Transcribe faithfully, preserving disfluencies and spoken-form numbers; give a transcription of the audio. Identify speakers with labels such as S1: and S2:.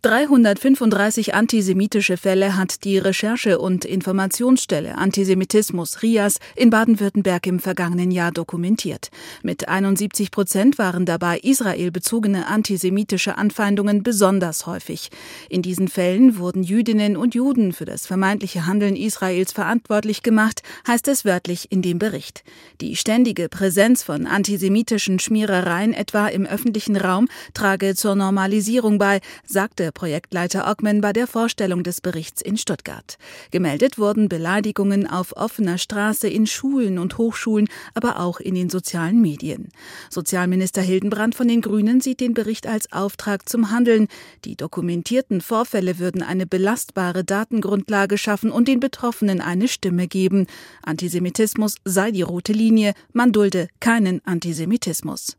S1: dreihundertfünfunddreißig antisemitische Fälle hat die Recherche- und Informationsstelle Antisemitismus RIAS in Baden-Württemberg im vergangenen Jahr dokumentiert. Mit einundsiebzig Prozent waren dabei israelbezogene antisemitische Anfeindungen besonders häufig. In diesen Fällen wurden Jüdinnen und Juden für das vermeintliche Handeln Israels verantwortlich gemacht, heißt es wörtlich in dem Bericht. Die ständige Präsenz von antisemitischen Schmierereien etwa im öffentlichen Raum trage zur Normalisierung bei, sagte Projektleiter Ockmann bei der Vorstellung des Berichts in Stuttgart. Gemeldet wurden Beleidigungen auf offener Straße in Schulen und Hochschulen, aber auch in den sozialen Medien. Sozialminister Hildenbrand von den Grünen sieht den Bericht als Auftrag zum Handeln. Die dokumentierten Vorfälle würden eine belastbare Datengrundlage schaffen und den Betroffenen eine Stimme geben. Antisemitismus sei die rote Linie, man dulde keinen Antisemitismus.